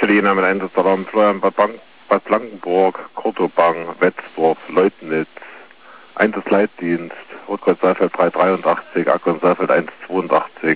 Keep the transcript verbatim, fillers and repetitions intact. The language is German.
Berliner mit Einsatzalarm, Florian, Bad, Bank, Bad Blankenburg, Kortobang, Wetzdorf, Leutnitz, Einsatzleitdienst, Rotkreuz Saalfeld drei dreiundachtzig, Akkon Saalfeld eins zweiundachtzig,